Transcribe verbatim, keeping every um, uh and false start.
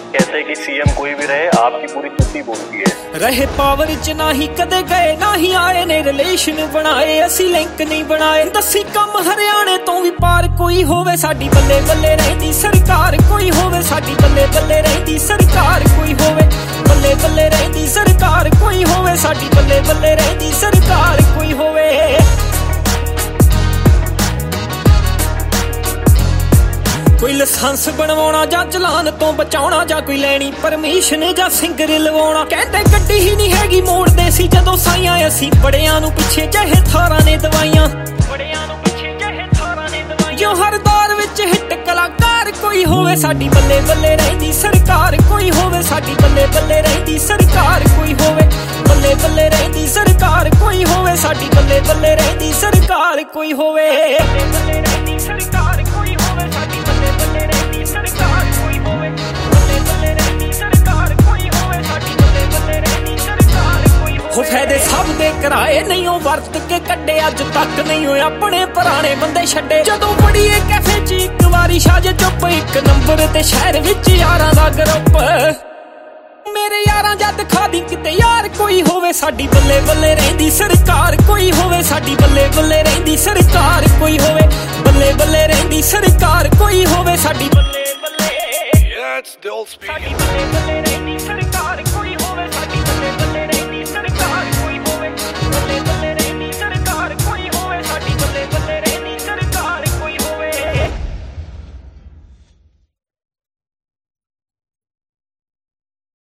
कहते कि सीएम कोई भी रहे आपकी पूरी चुप्पी बोलती है। रहे पावर च ना ही कदे गए ना ही आए ने रिलेशन बनाए असी लिंक नहीं बनाए दसी कम हरियाणे तो भी पार कोई होवे साडी बल्ले बल्ले रहंदी सरकार कोई होवे साडी बल्ले बल्ले रहंदी सरकार कोई होवे बल्ले बल्ले रहंदी सरकार कोई होवे साडी बल्ले बल्ले रहंदी सरकार कोई होवे। कोई लाइसेंस बनवाना जा चलान तो बचाउणा जा कोई लैनी परमिशन जा सिंगर लवाउणा कहते गड्डी ही नहीं हैगी मोड़दे सी जदों साइयां असी बड़ियां नूं पिछे चाहे थारां ने दवाइयां बड़ियां नूं पिछे चाहे थारां ने दवाइयां जो हर दौर विच हिट कलाकार कोई होवे साडी बल्ले बल्ले रहंदी सरकार कोई होवे साडी बल्ले बल्ले रहंदी सरकार कोई होवे बल्ले बल्ले रहंदी सरकार कोई होवे साडी बल्ले बल्ले रहंदी सरकार कोई होवे बल्ले रहंदी सरकार कोई होवे साडी बल्ले बल्ले रहंदी सरकार कोई होवे बल्ले बल्ले रहंदी सरकार कोई होवे साडी बल्ले बल्ले रहंदी सरकार कोई होवे। हो फायदे सब दे कराए नहीं हो वरत के कड्डे अज तक नहीं हो अपने पुराने बंदे छड्डे जदों बड़ी ए कैफे च इक वारी शाज चुप एक नंबर ते शहर विच यारां दा ग्रुप मेरे यारां जद खा दी किते यार कोई होवे साडी बल्ले बल्ले रहंदी सरकार कोई होवे साडी बल्ले बल्ले रहंदी सरकार कोई होवे बल्ले बल्ले रहंदी सरकार कोई होवे साडी बल्ले बल्ले। Yeah, it's the old speed.